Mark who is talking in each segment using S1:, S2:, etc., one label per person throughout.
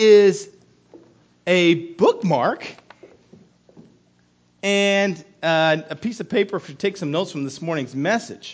S1: is a bookmark and a piece of paper to take some notes from this morning's message.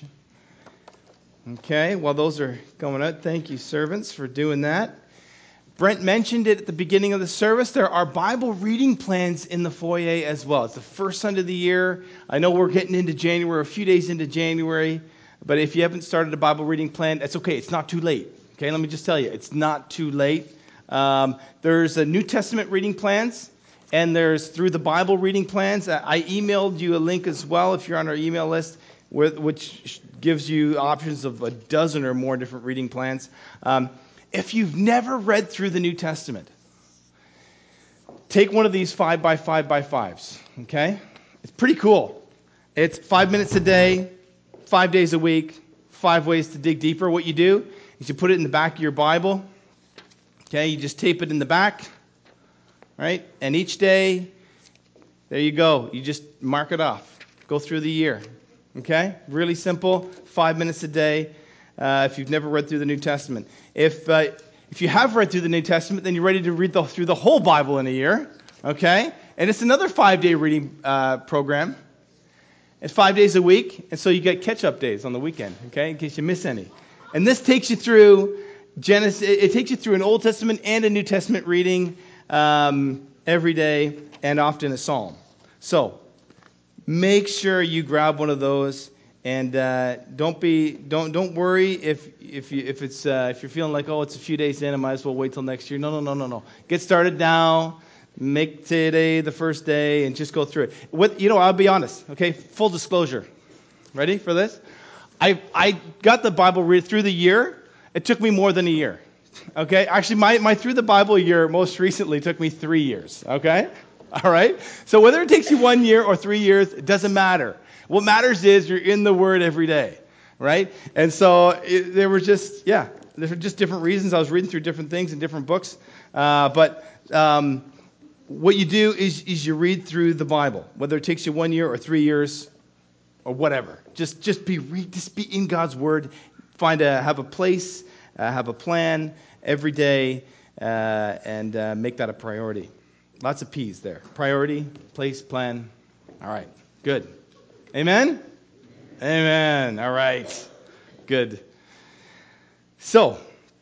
S1: Okay, while those are going out, thank you, servants, for doing that. Brent mentioned it at the beginning of the service. There are Bible reading plans in the foyer as well. It's the first Sunday of the year. I know we're getting into January, a few days into January, but if you haven't started a Bible reading plan, that's okay. It's not too late. Okay, let me just tell you, it's not too late. There's a New Testament reading plans, and there's through the Bible reading plans. I emailed you a link as well if you're on our email list, which gives you options of a dozen or more different reading plans. If you've never read through the New Testament, take one of these 5x5x5s, okay? It's pretty cool. It's 5 minutes a day, 5 days a week, 5 ways to dig deeper. What you do is you put it in the back of your Bible, okay? You just tape it in the back, right? And each day, there you go. You just mark it off. Go through the year, okay? Really simple, 5 minutes a day. If you've never read through the New Testament. If you have read through the New Testament, then you're ready to read through the whole Bible in a year, okay? And it's another 5-day reading program. It's 5 days a week, and so you get catch-up days on the weekend, okay, in case you miss any. And this takes you through Genesis. It takes you through an Old Testament and a New Testament reading every day, and often a psalm. So make sure you grab one of those. And don't worry if you're feeling like, oh, it's a few days in, I might as well wait till next year. No. Get started now. Make today the first day, and just go through it. I'll be honest. Okay, full disclosure. Ready for this? I got the Bible read through the year. It took me more than a year. Okay, actually, my through the Bible year most recently took me 3 years. Okay, all right. So whether it takes you 1 year or 3 years, it doesn't matter. What matters is you're in the Word every day, right? And so there were just different reasons. I was reading through different things in different books. But what you do is you read through the Bible, whether it takes you 1 year or 3 years or whatever. Just be in God's Word. Have a place, have a plan every day, and make that a priority. Lots of P's there. Priority, place, plan. All right, good. Amen? Amen. All right. Good. So,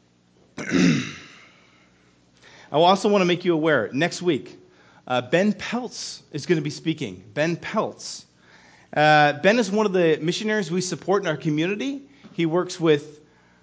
S1: I also want to make you aware, next week, Ben Peltz is going to be speaking. Ben Peltz. Ben is one of the missionaries we support in our community. He works with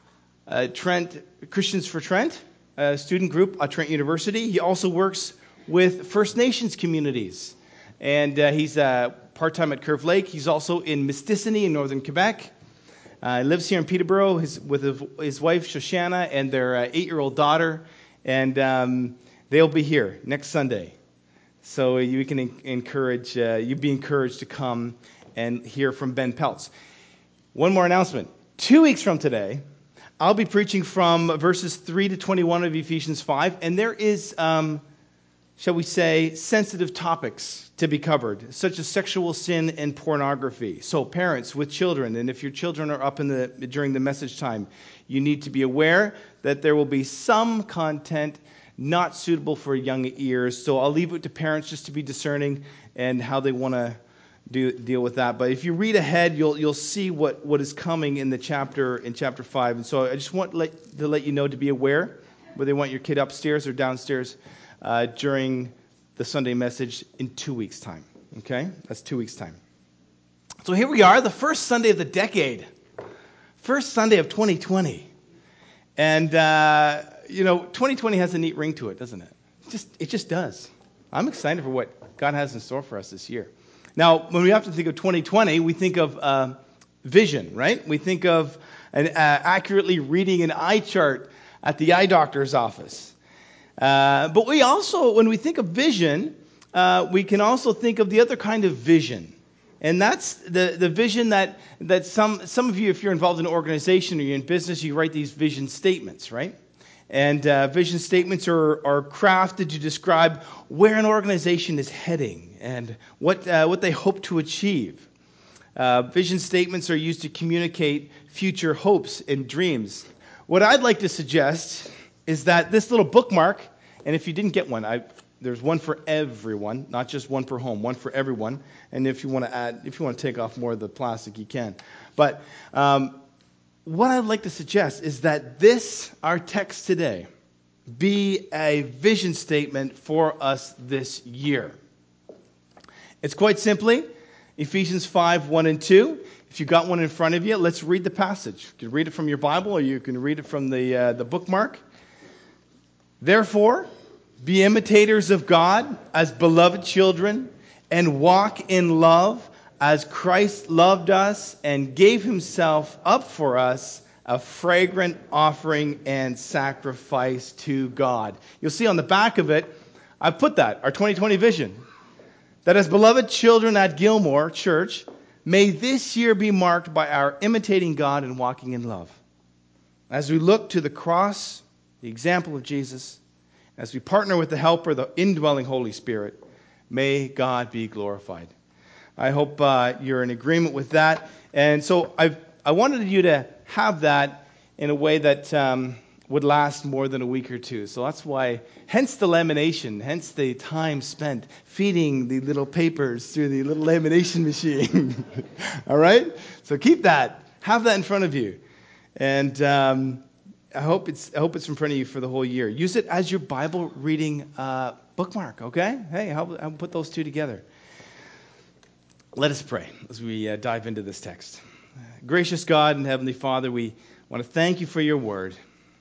S1: Christians for Trent, a student group at Trent University. He also works with First Nations communities. And he's part-time at Curve Lake. He's also in Mistissini in northern Quebec. He lives here in Peterborough with his wife, Shoshana, and their 8-year-old daughter. And they'll be here next Sunday. So you can you'd be encouraged to come and hear from Ben Peltz. One more announcement. 2 weeks from today, I'll be preaching from verses 3 to 21 of Ephesians 5. And there is, shall we say, sensitive topics to be covered, such as sexual sin and pornography. So parents with children, and if your children are up during the message time, you need to be aware that there will be some content not suitable for young ears. So I'll leave it to parents just to be discerning and how they want to deal with that. But if you read ahead, you'll see what is coming in chapter 5. And so I just want to let you know to be aware whether you want your kid upstairs or downstairs during the Sunday message in 2 weeks' time. Okay? That's 2 weeks' time. So here we are, the first Sunday of the decade. First Sunday of 2020. And, 2020 has a neat ring to it, doesn't it? It just does. I'm excited for what God has in store for us this year. Now, when we have to think of 2020, we think of vision, right? We think of accurately reading an eye chart at the eye doctor's office. But we also, when we think of vision, we can also think of the other kind of vision. And that's the vision that some of you, if you're involved in an organization or you're in business, you write these vision statements, right? And vision statements are crafted to describe where an organization is heading and what they hope to achieve. Vision statements are used to communicate future hopes and dreams. What I'd like to suggest is that this little bookmark And if you didn't get one, there's one for everyone, not just one per home, one for everyone. And if you want to take off more of the plastic, you can. But what I'd like to suggest is that our text today, be a vision statement for us this year. It's quite simply Ephesians 5, 1 and 2. If you got one in front of you, let's read the passage. You can read it from your Bible or you can read it from the bookmark. Therefore, be imitators of God as beloved children and walk in love as Christ loved us and gave himself up for us, a fragrant offering and sacrifice to God. You'll see on the back of it, I've put that, our 2020 vision. That as beloved children at Gilmore Church, may this year be marked by our imitating God and walking in love. As we look to the cross, the example of Jesus, as we partner with the Helper, the indwelling Holy Spirit, may God be glorified. I hope you're in agreement with that. And so I wanted you to have that in a way that would last more than a week or two. So that's why, hence the lamination, hence the time spent feeding the little papers through the little lamination machine. All right? So keep that. Have that in front of you. And I hope it's in front of you for the whole year. Use it as your Bible reading bookmark, okay? Hey, how put those two together? Let us pray as we dive into this text. Gracious God and Heavenly Father, we want to thank you for your word.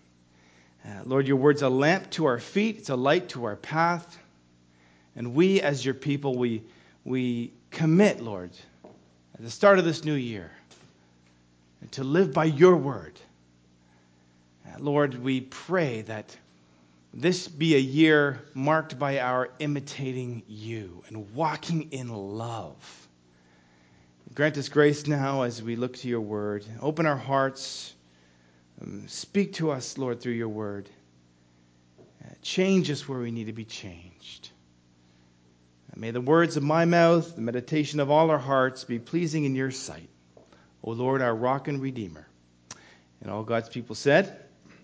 S1: Lord, your word's a lamp to our feet. It's a light to our path. And we, as your people, we commit, Lord, at the start of this new year, to live by your word. Lord, we pray that this be a year marked by our imitating you and walking in love. Grant us grace now as we look to your word. Open our hearts. Speak to us, Lord, through your word. Change us where we need to be changed. May the words of my mouth, the meditation of all our hearts be pleasing in your sight. O Lord, our rock and redeemer. And all God's people said,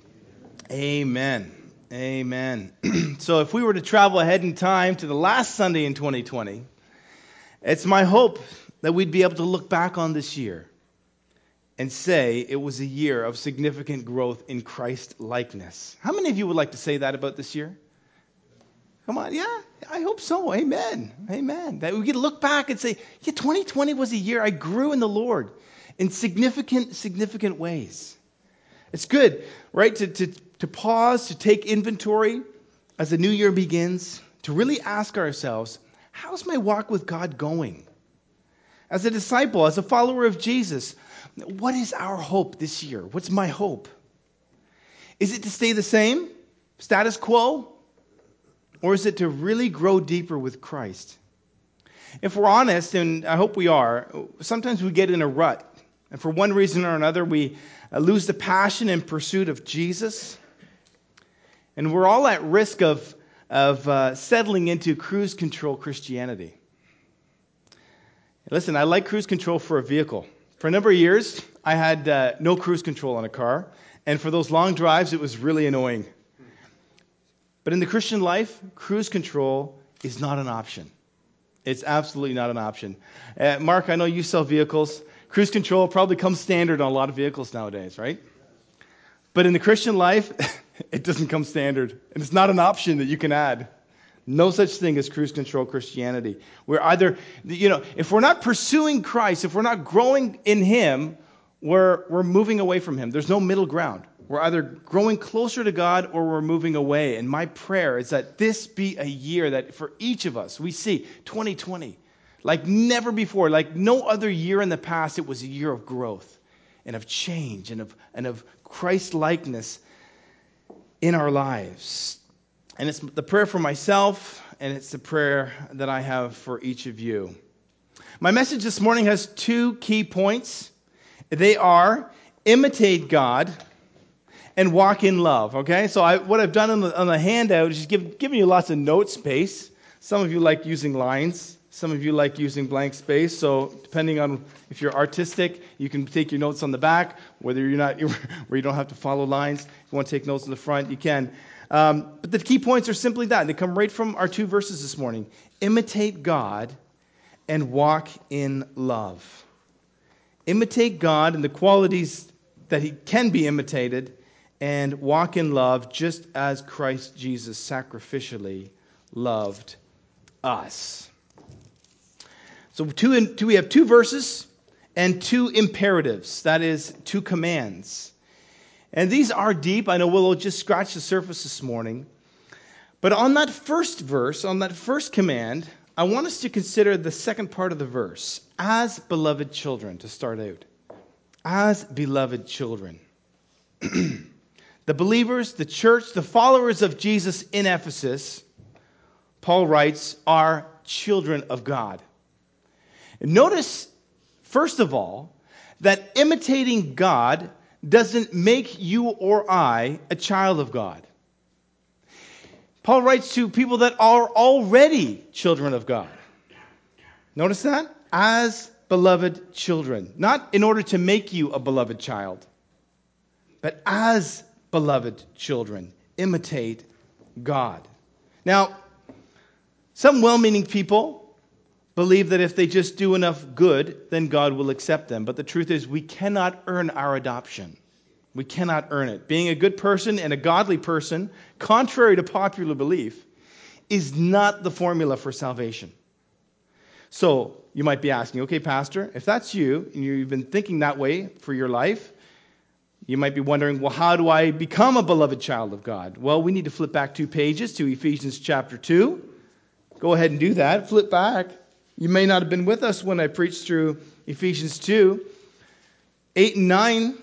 S1: Amen. Amen. So if we were to travel ahead in time to the last Sunday in 2020, it's my hope that we'd be able to look back on this year and say it was a year of significant growth in Christ likeness. How many of you would like to say that about this year? Come on, yeah, I hope so. Amen. Amen. That we get to look back and say, yeah, 2020 was a year I grew in the Lord in significant ways. It's good, right, to pause, to take inventory as the new year begins, to really ask ourselves, how's my walk with God going? As a disciple, as a follower of Jesus, what is our hope this year? What's my hope? Is it to stay the same, status quo? Or is it to really grow deeper with Christ? If we're honest, and I hope we are, sometimes we get in a rut. And for one reason or another, we lose the passion and pursuit of Jesus. And we're all at risk of settling into cruise control Christianity. Listen, I like cruise control for a vehicle. For a number of years, I had no cruise control on a car. And for those long drives, it was really annoying. But in the Christian life, cruise control is not an option. It's absolutely not an option. Mark, I know you sell vehicles. Cruise control probably comes standard on a lot of vehicles nowadays, right? But in the Christian life, it doesn't come standard. And it's not an option that you can add. No such thing as cruise control Christianity. We're either, if we're not pursuing Christ, if we're not growing in Him, we're moving away from Him. There's no middle ground. We're either growing closer to God or we're moving away. And my prayer is that this be a year that for each of us, we see 2020, like never before, like no other year in the past, it was a year of growth and of change and of Christ-likeness in our lives. And it's the prayer for myself, and it's the prayer that I have for each of you. My message this morning has two key points. They are imitate God and walk in love, okay? So what I've done on the handout is just giving you lots of note space. Some of you like using lines. Some of you like using blank space. So depending on if you're artistic, you can take your notes on the back, where you don't have to follow lines. If you want to take notes on the front, you can. But the key points are simply that. They come right from our 2 verses this morning. Imitate God and walk in love. Imitate God and the qualities that he can be imitated, and walk in love just as Christ Jesus sacrificially loved us. So we have 2 verses and 2 imperatives. That is, 2 commands. And these are deep. I know we'll just scratch the surface this morning. But on that first verse, on that first command, I want us to consider the second part of the verse. As beloved children, to start out. As beloved children. The believers, the church, the followers of Jesus in Ephesus, Paul writes, are children of God. And notice, first of all, that imitating God doesn't make you or I a child of God. Paul writes to people that are already children of God. Notice that? As beloved children. Not in order to make you a beloved child, but as beloved children. Imitate God. Now, some well-meaning people believe that if they just do enough good, then God will accept them. But the truth is, we cannot earn our adoption. We cannot earn it. Being a good person and a godly person, contrary to popular belief, is not the formula for salvation. So, you might be asking, okay, Pastor, if that's you, and you've been thinking that way for your life, you might be wondering, well, how do I become a beloved child of God? Well, we need to flip back 2 pages to Ephesians chapter 2. Go ahead and do that. Flip back. You may not have been with us when I preached through Ephesians 2. 8 and 9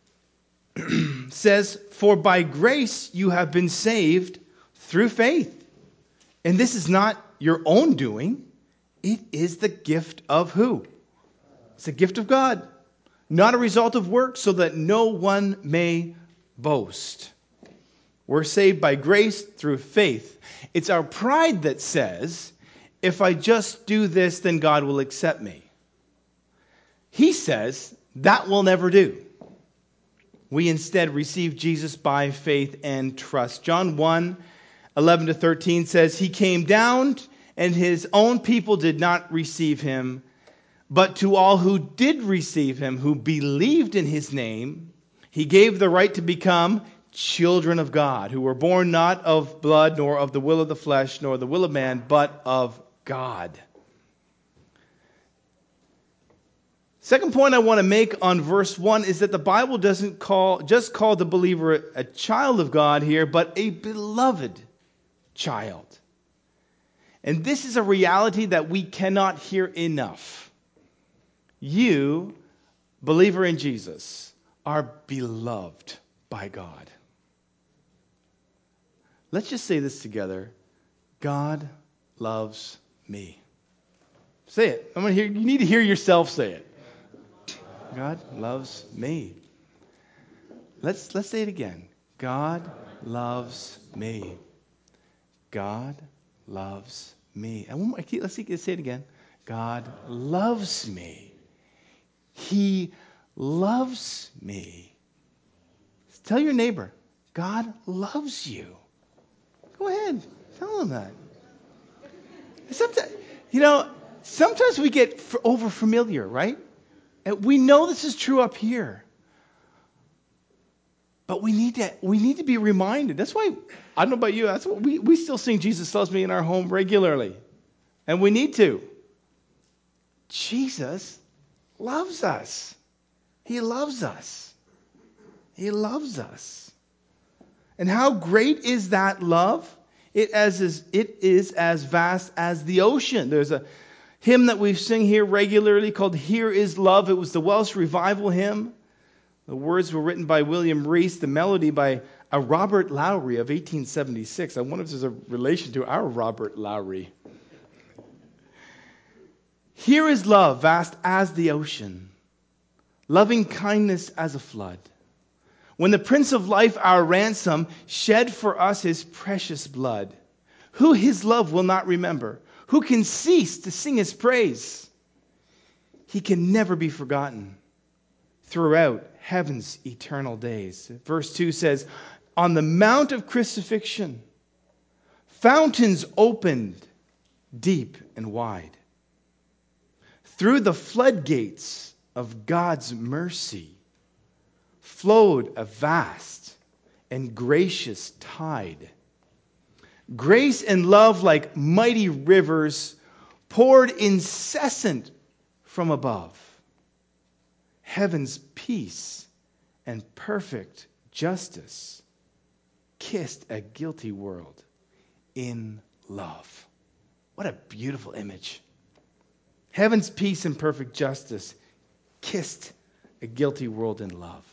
S1: says, "For by grace you have been saved through faith. And this is not your own doing. It is the gift of" who? It's a gift of God. Not a result of works, so that no one may boast. We're saved by grace through faith. It's our pride that says, if I just do this, then God will accept me. He says that will never do. We instead receive Jesus by faith and trust. John 1:11-13 says, "He came down, and his own people did not receive him. But to all who did receive him, who believed in his name, he gave the right to become children of God, who were born not of blood, nor of the will of the flesh, nor the will of man, but of God." Second point I want to make on verse 1 is that the Bible doesn't just call the believer a child of God here, but a beloved child. And this is a reality that we cannot hear enough. You, believer in Jesus, are beloved by God. Let's just say this together. God loves me. Say it. I'm going to hear. You need to hear yourself say it. God loves me. Let's say it again. God loves me. God loves me. And one more, let's say it again. God loves me. He loves me. Tell your neighbor, God loves you. Go ahead. Tell him that. Sometimes we get over familiar, right? And we know this is true up here. But we need to be reminded. That's why, I don't know about you, that's what we still sing Jesus Loves Me in our home regularly. And we need to. Jesus loves us. He loves us. He loves us. And how great is that love? It is as vast as the ocean. There's a hymn that we sing here regularly called "Here Is Love." It was the Welsh revival hymn. The words were written by William Rees, the melody by a Robert Lowry of 1876. I wonder if there's a relation to our Robert Lowry. Here is love, vast as the ocean, loving kindness as a flood. When the Prince of Life, our ransom, shed for us his precious blood, who his love will not remember? Who can cease to sing his praise? He can never be forgotten throughout heaven's eternal days. Verse 2 says, on the Mount of Crucifixion, fountains opened deep and wide. Through the floodgates of God's mercy flowed a vast and gracious tide. Grace and love, like mighty rivers, poured incessant from above. Heaven's peace and perfect justice kissed a guilty world in love. What a beautiful image. Heaven's peace and perfect justice kissed a guilty world in love.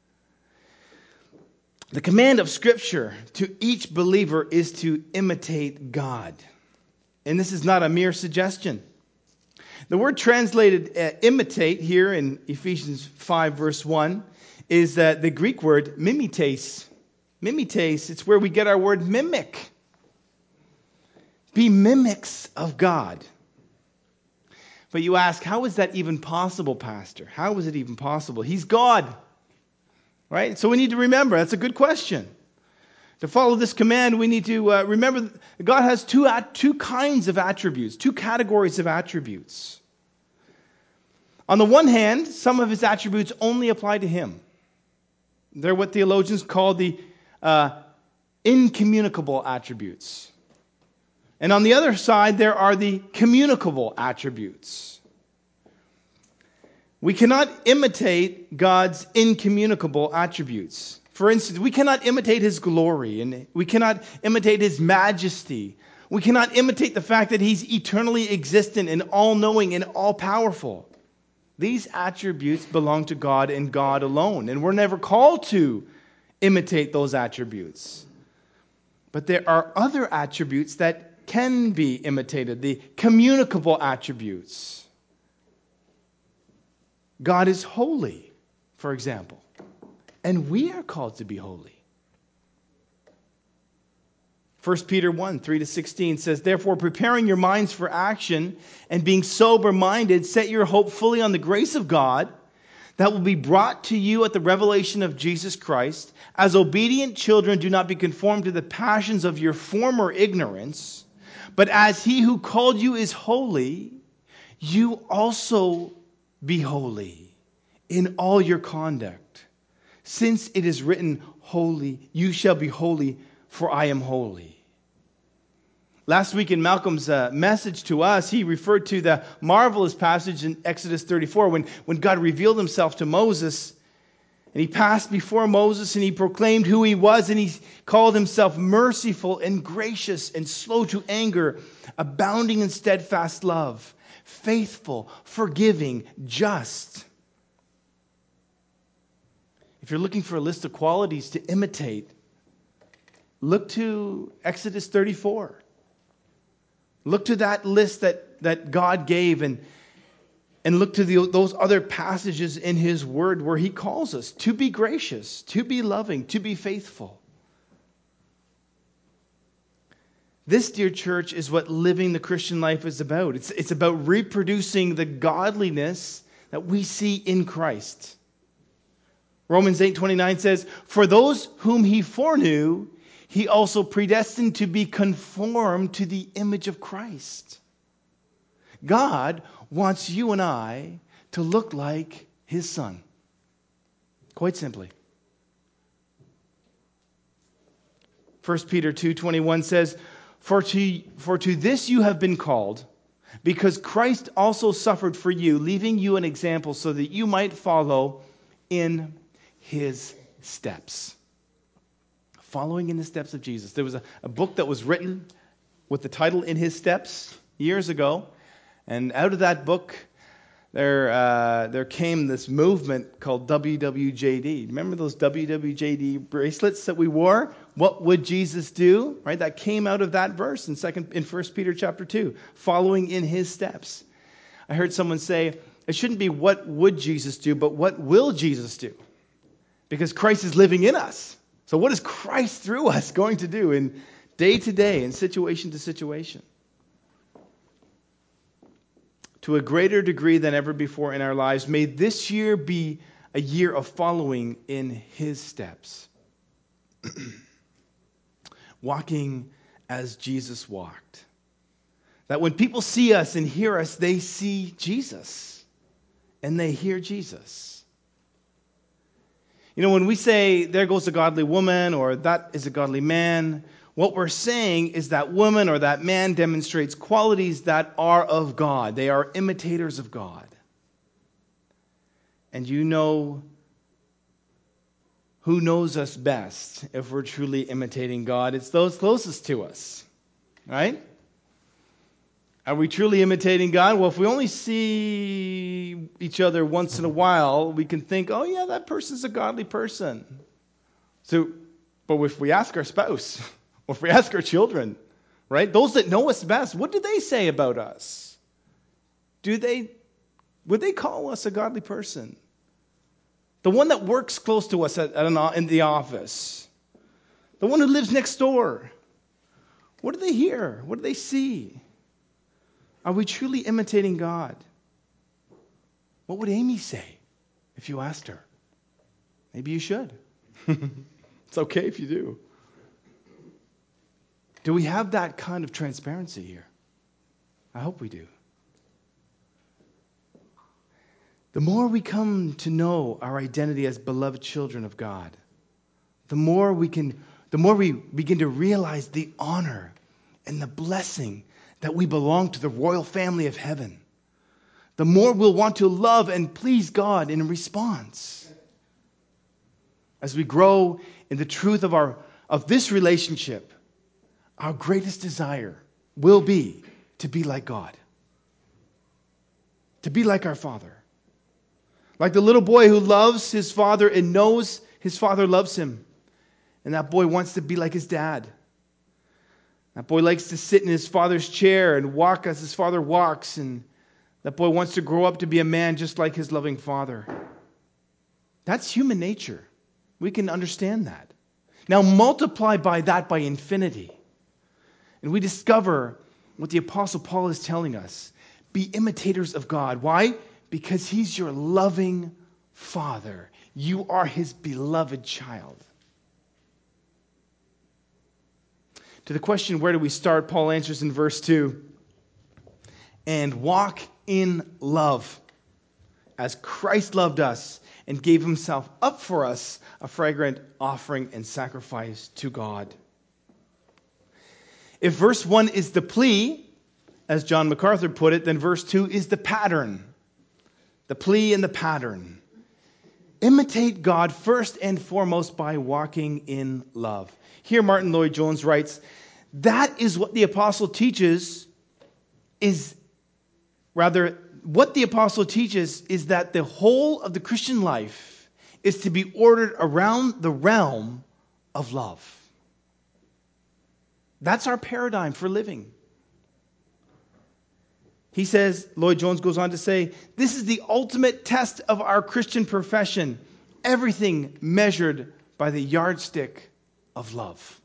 S1: The command of Scripture to each believer is to imitate God. And this is not a mere suggestion. The word translated imitate here in Ephesians 5 verse 1 is the Greek word mimetes. Mimetes, it's where we get our word mimic. Be mimics of God. But you ask, how is that even possible, Pastor? How is it even possible? He's God. Right? So we need to remember, that's a good question. To follow this command, we need to remember God has two kinds of attributes, two categories of attributes. On the one hand, some of his attributes only apply to him. They're what theologians call the incommunicable attributes. And on the other side, there are the communicable attributes. We cannot imitate God's incommunicable attributes. For instance, we cannot imitate his glory, and we cannot imitate his majesty. We cannot imitate the fact that he's eternally existent and all-knowing and all-powerful. These attributes belong to God and God alone, and we're never called to imitate those attributes. But there are other attributes that can be imitated, the communicable attributes. God is holy, for example, and we are called to be holy. 1 Peter 1, 3-16 says, "Therefore, preparing your minds for action and being sober-minded, set your hope fully on the grace of God that will be brought to you at the revelation of Jesus Christ. As obedient children, do not be conformed to the passions of your former ignorance, but as he who called you is holy, you also be holy in all your conduct. Since it is written, holy, you shall be holy, for I am holy." Last week in Malcolm's message to us, he referred to the marvelous passage in Exodus 34 when God revealed himself to Moses, and he passed before Moses and he proclaimed who he was, and he called himself merciful and gracious and slow to anger, abounding in steadfast love, faithful, forgiving, just. If you're looking for a list of qualities to imitate, look to Exodus 34. Look to that list that God gave and look to those other passages in his word where he calls us to be gracious, to be loving, to be faithful. This, dear church, is what living the Christian life is about. It's about reproducing the godliness that we see in Christ. Romans 8:29 says, "For those whom he foreknew, he also predestined to be conformed to the image of Christ." God wants you and I to look like his Son. Quite simply. 1 Peter 2:21 says, For to this you have been called, because Christ also suffered for you, leaving you an example so that you might follow in his steps." Following in the steps of Jesus. There was a book that was written with the title "In His Steps" years ago. And out of that book, there came this movement called WWJD. Remember those WWJD bracelets that we wore? What would Jesus do? Right? That came out of that verse in 1 Peter chapter 2. Following in his steps. I heard someone say, it shouldn't be what would Jesus do, but what will Jesus do? Because Christ is living in us. So what is Christ through us going to do in day to day and situation to situation? To a greater degree than ever before in our lives, may this year be a year of following in his steps. walking as Jesus walked. That when people see us and hear us, they see Jesus and they hear Jesus. You know, when we say, there goes a godly woman or that is a godly man, what we're saying is that woman or that man demonstrates qualities that are of God. They are imitators of God. And you know who knows us best if we're truly imitating God? It's those closest to us, right? Are we truly imitating God? Well, if we only see each other once in a while, we can think, oh yeah, that person's a godly person. But if we ask our spouse, or if we ask our children, right? Those that know us best, what do they say about us? Would they call us a godly person? The one that works close to us in the office. The one who lives next door. What do they hear? What do they see? Are we truly imitating God? What would Amy say if you asked her? Maybe you should. It's okay if you do. Do we have that kind of transparency here? I hope we do. The more we come to know our identity as beloved children of God, the more we begin to realize the honor and the blessing that we belong to the royal family of heaven, the more we'll want to love and please God in response. As we grow in the truth of this relationship, our greatest desire will be to be like God, to be like our Father. Like the little boy who loves his father and knows his father loves him. And that boy wants to be like his dad. That boy likes to sit in his father's chair and walk as his father walks. And that boy wants to grow up to be a man just like his loving father. That's human nature. We can understand that. Now multiply by that by infinity. And we discover what the Apostle Paul is telling us. Be imitators of God. Why? Because he's your loving Father. You are his beloved child. To the question, where do we start? Paul answers in verse 2. And walk in love, as Christ loved us and gave himself up for us, a fragrant offering and sacrifice to God. If verse 1 is the plea, as John MacArthur put it, then verse 2 is the pattern. The plea and the pattern. Imitate God first and foremost by walking in love. Here Martin Lloyd-Jones writes, that is what the apostle teaches is that the whole of the Christian life is to be ordered around the realm of love. That's our paradigm for living. He says, Lloyd-Jones goes on to say, this is the ultimate test of our Christian profession. Everything measured by the yardstick of love.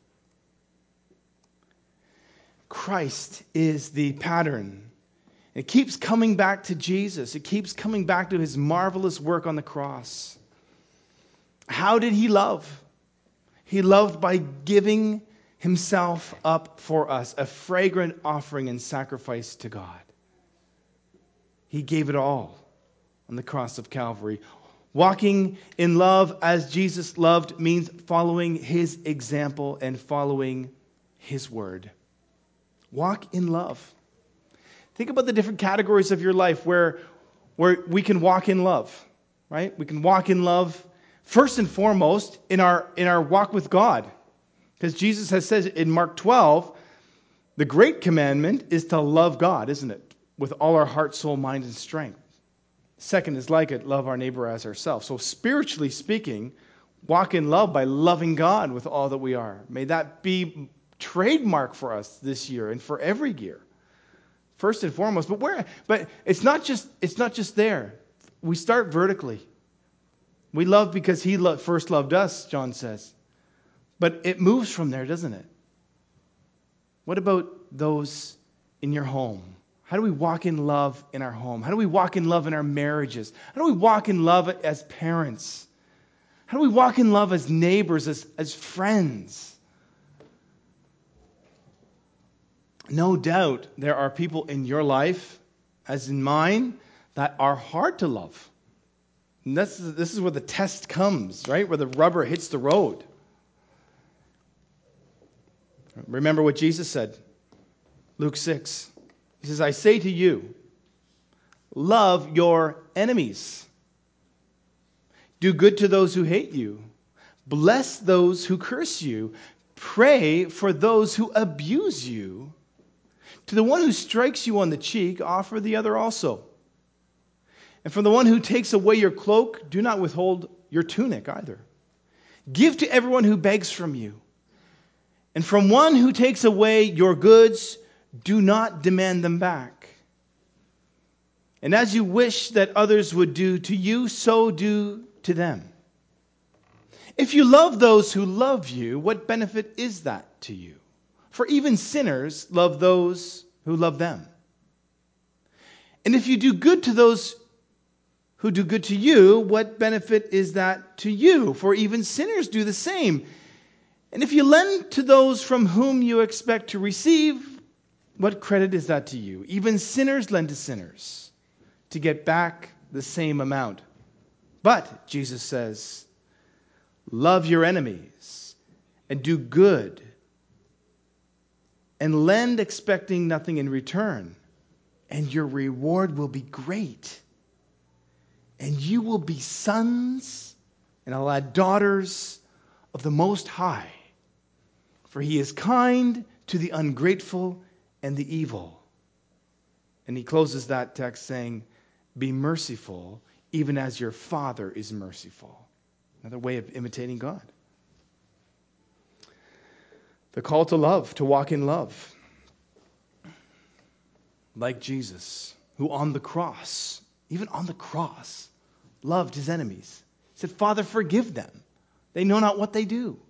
S1: Christ is the pattern. It keeps coming back to Jesus. It keeps coming back to his marvelous work on the cross. How did he love? He loved by giving himself up for us, a fragrant offering and sacrifice to God. He gave it all on the cross of Calvary. Walking in love as Jesus loved means following his example and following his word. Walk in love. Think about the different categories of your life where we can walk in love, right? We can walk in love first and foremost in our walk with God. Because Jesus has said in Mark 12, the great commandment is to love God, isn't it? With all our heart, soul, mind, and strength. Second is like it, love our neighbor as ourselves. So spiritually speaking, walk in love by loving God with all that we are. May that be trademark for us this year and for every year. First and foremost. But it's not just there. We start vertically. We love because he first loved us, John says. But it moves from there, doesn't it? What about those in your home? How do we walk in love in our home? How do we walk in love in our marriages? How do we walk in love as parents? How do we walk in love as neighbors, as friends? no doubt there are people in your life, as in mine, that are hard to love. And this is where the test comes, right? Where the rubber hits the road. Remember what Jesus said, Luke 6. He says, I say to you, love your enemies. Do good to those who hate you. Bless those who curse you. Pray for those who abuse you. To the one who strikes you on the cheek, offer the other also. And from the one who takes away your cloak, do not withhold your tunic either. Give to everyone who begs from you. And from one who takes away your goods, do not demand them back. And as you wish that others would do to you, so do to them. If you love those who love you, what benefit is that to you? For even sinners love those who love them. And if you do good to those who do good to you, what benefit is that to you? For even sinners do the same. And if you lend to those from whom you expect to receive, what credit is that to you? Even sinners lend to sinners to get back the same amount. But, Jesus says, love your enemies and do good and lend expecting nothing in return, and your reward will be great. And you will be sons, and I'll add daughters, of the Most High. For he is kind to the ungrateful and the evil. And he closes that text saying, be merciful, even as your Father is merciful. Another way of imitating God. The call to love, to walk in love. Like Jesus, who on the cross, even on the cross, loved his enemies. He said, Father, forgive them. They know not what they do.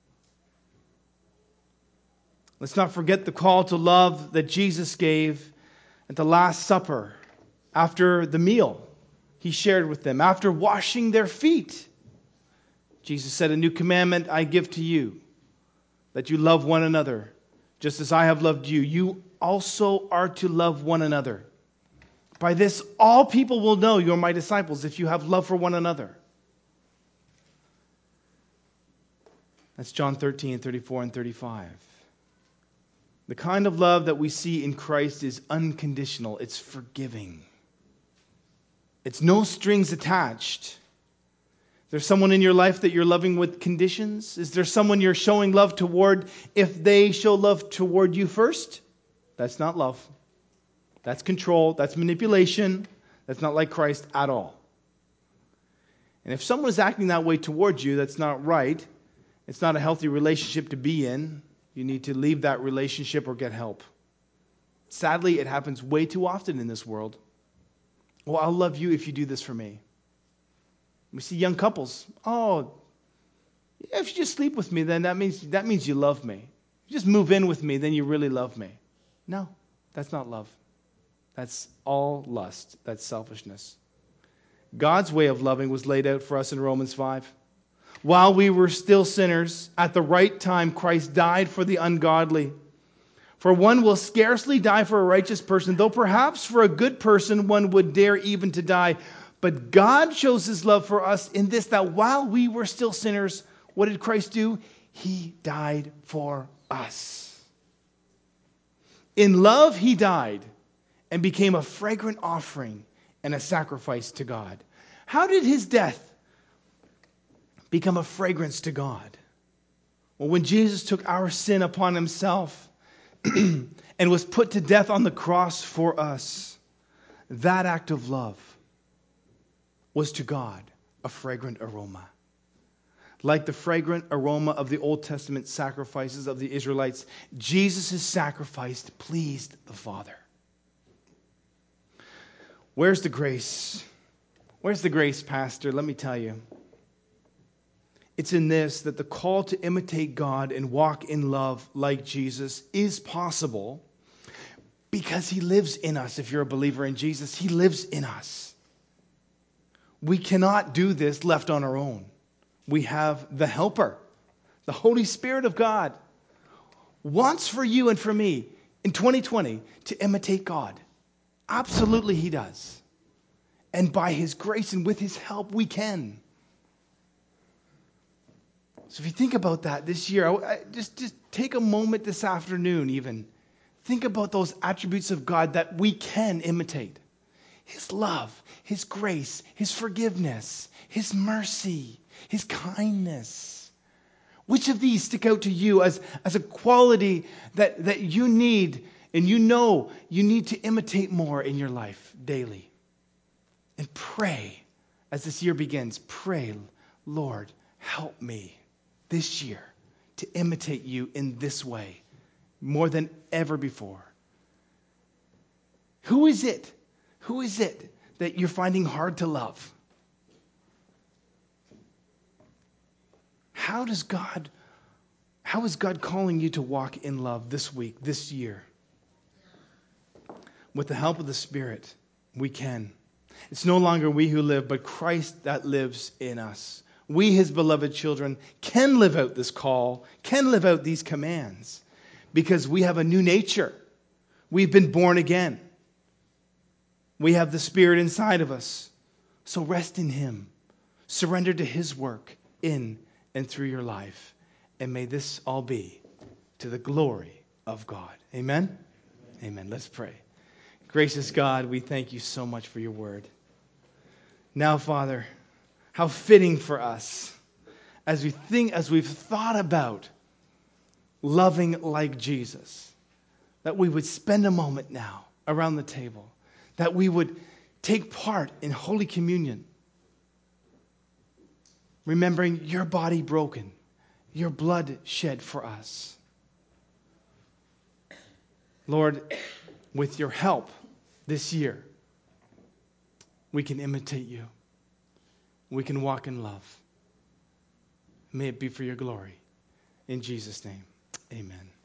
S1: Let's not forget the call to love that Jesus gave at the Last Supper. After the meal, he shared with them. After washing their feet, Jesus said, a new commandment I give to you, that you love one another, just as I have loved you. You also are to love one another. By this, all people will know you're my disciples, if you have love for one another. That's John 13, 34, and 35. The kind of love that we see in Christ is unconditional. It's forgiving. It's no strings attached. Is there someone in your life that you're loving with conditions? Is there someone you're showing love toward if they show love toward you first? That's not love. That's control. That's manipulation. That's not like Christ at all. And if someone is acting that way towards you, that's not right. It's not a healthy relationship to be in. You need to leave that relationship or get help. Sadly, it happens way too often in this world. Well, I'll love you if you do this for me. We see young couples. Oh, yeah, if you just sleep with me, then that means you love me. If you just move in with me, then you really love me. No, that's not love. That's all lust. That's selfishness. God's way of loving was laid out for us in Romans 5. While we were still sinners, at the right time, Christ died for the ungodly. For one will scarcely die for a righteous person, though perhaps for a good person one would dare even to die. But God shows his love for us in this, that while we were still sinners, what did Christ do? He died for us. In love, he died and became a fragrant offering and a sacrifice to God. How did his death become a fragrance to God? Well, when Jesus took our sin upon himself and was put to death on the cross for us, that act of love was to God a fragrant aroma. Like the fragrant aroma of the Old Testament sacrifices of the Israelites, Jesus' sacrifice pleased the Father. Where's the grace? Where's the grace, Pastor? Let me tell you. It's in this, that the call to imitate God and walk in love like Jesus is possible because he lives in us. If you're a believer in Jesus, he lives in us. We cannot do this left on our own. We have the Helper, the Holy Spirit of God, wants for you and for me. in 2020 to imitate God? Absolutely he does. And by his grace and with his help, we can. So if you think about that this year, just take a moment this afternoon even. Think about those attributes of God that we can imitate. His love, his grace, his forgiveness, his mercy, his kindness. Which of these stick out to you as a quality that you need and you know you need to imitate more in your life daily? And pray as this year begins. Pray, Lord, help me this year to imitate you in this way more than ever before. Who is it? Who is it that you're finding hard to love? How is God calling you to walk in love this week, this year? With the help of the Spirit, we can. It's no longer we who live, but Christ that lives in us. We, his beloved children, can live out this call, can live out these commands, because we have a new nature. We've been born again. We have the Spirit inside of us. So rest in him. Surrender to his work in and through your life. And may this all be to the glory of God. Amen? Amen. Let's pray. Gracious God, we thank you so much for your word. Now, Father, how fitting for us as we've thought about loving like Jesus, that we would spend a moment now around the table, that we would take part in Holy Communion, remembering your body broken, your blood shed for us. Lord, with your help this year, we can imitate you. We can walk in love. May it be for your glory. In Jesus' name, amen.